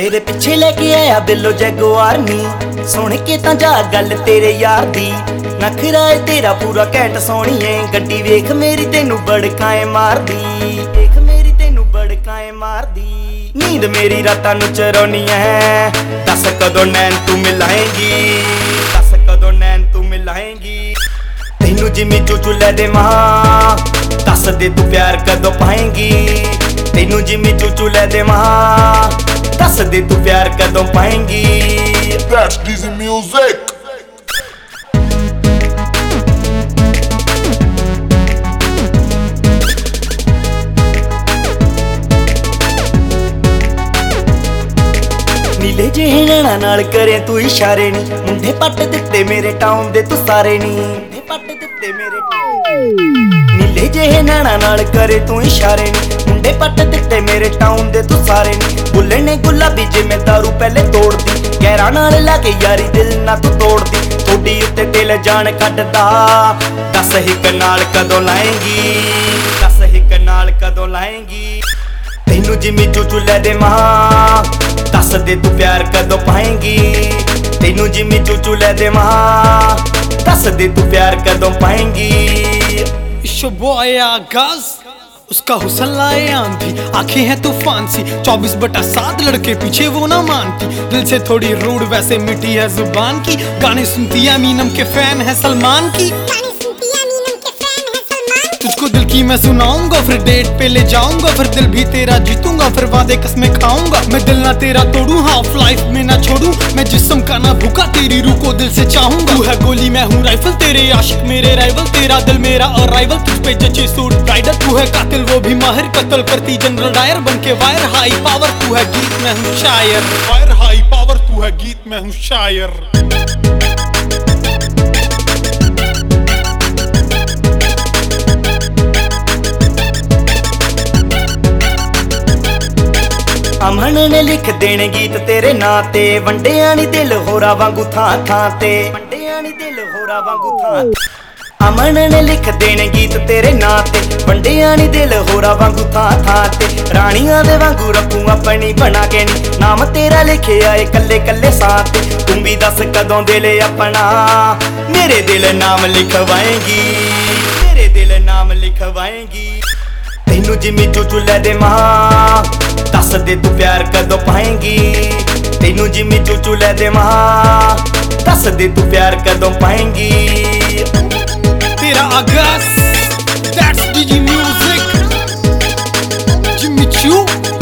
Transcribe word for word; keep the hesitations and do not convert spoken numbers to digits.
मेरे पिछे लेके आया बिल्लो जगुआर नी, सुन के तां जा गल तेरे यार दी। नखरा है तेरा पूरा कैट सोहणीए, गड्डी वेख मेरी तेनू बड़काए मारदी, वेख मेरी तेनू बड़काए मारदी। नींद मेरी रातां नू चरौनी है, दस कदों नैन तू मिलाएंगी, दस कदों नैन तू मिलाएंगी। तेनू जिम्मी चूचू लै दे मां, दस दे तू प्यार कदों पाएंगी। तेनू जिम्मी चूचू लै दे मां, दस दे तू प्यार कदों पाएंगी। That's Dizzy Music. नीले ਜਿਹੇ ਨੈਣਾ ਨਾਲ ਕਰੇ ਤੂੰ ਇਸ਼ਾਰੇ ਨੀ, ਮੁੰਡੇ ਪੱਟ ਦਿੱਤੇ ਮੇਰੇ ਟਾਊਨ ਦੇ ਤੂੰ ਸਾਰੇ ਨੀ, ਮੁੰਡੇ ਪੱਟ ਦਿੱਤੇ ਮੇਰੇ ਨੀਲੇ ਜਿਹੇ ਨੈਣਾ ਨਾਲ ਕਰੇ ਤੂੰ ਇਸ਼ਾਰੇ ਨੀ, ਮੁੰਡੇ ਪੱਟ ਦਿੱਤੇ ਮੇਰੇ ਟਾਊਨ ਦੇ ਤੂੰ ਸਾਰੇ ਨੀ। ਬੁੱਲੇ ਨੇ ਗੁਲਾਬੀ ਜਿਵੇਂ ਦਾਰੂ ਪਹਿਲੇ ਤੋੜਦੀ, ਗੈਰਾਂ ਨਾਲ ਲਾ ਕੇ ਯਾਰੀ ਦਿਲ ਨਾ ਤੂੰ ਤੋੜਦੀ। ਥੋੜੀ ਉੱਤੇ ਦਿਲ ਜਾਨ ਕੱਢਦਾ, ਦਸ ਹਿੱਕ ਨਾਲ ਕਦੋਂ ਲਾਏਂਗੀ, ਦਸ ਹਿੱਕ ਨਾਲ ਕਦੋਂ ਲਾਏਂਗੀ। तेनू जिम्मी चूचू लै दे मां, दस दे तू प्यार कदों पाएंगी। तेनू जिम्मी चूचू लै दे मां, दस दे तू प्यार कदों पाएंगी। It's your boy आगाज, उसका हुस्न लाए आंधी, आंखें हैं तूफान सी, चौबीस बटा सात लड़के पीछे वो ना मानती। दिल से थोड़ी रूड वैसे मिट्टी है जुबान की, गाने सुनती है मीनम के फैन है सलमान की। तुझको दिल की मैं सुनाऊंगा, फिर डेट पे ले जाऊंगा, फिर दिल भी तेरा जीतूंगा, फिर वादे कसमें खाऊंगा। मैं दिल ना तेरा तोड़ूं, हाफ लाइफ में ना छोड़ूं, मैं जिस्म का ना भूखा तेरी रूह को दिल से चाहूंगा। तू है गोली मैं हूँ राइफल, तेरे आशिक मेरे राइवल, तेरा दिल मेरा और राइवल, तुझ पे जचे सूट राइडर। तू है कातिल वो भी माहिर, कत्ल करती जनरल डायर बन के वायर। हाई पावर तू है गीत मैं हूँ शायर, वायर हाई पावर तू है गीत मैं हूँ शायर। अमन ने लिख देने गीत तेरे नां ते, वंडियां नी दिल होरा वांगू थां थां ते, वंडियां नी दिल होरा वांगू थां। अमन ने लिख देने गीत तेरे नां ते, वंडियां नी दिल होरा वांगू थां थां ते। राणियां दे वांगू रखूं अपनी बना के नी, नाम तेरा लिखे आए कल्ले कल्ले सां ते। तू भी दस कदों दिल अपना मेरे दिल नाम लिखवाएंगी, मेरे दिल नाम लिखवाएंगी। तेनू जिम्मी चूचू लै दे मां, दस दे तू प्यार कदों पाएंगी। तेनू जिम्मी चूचू लै दे मां, दस दे तू प्यार कदों पाएंगी। तेरा आगाज, that's Dizzy Music, जिम्मी चू।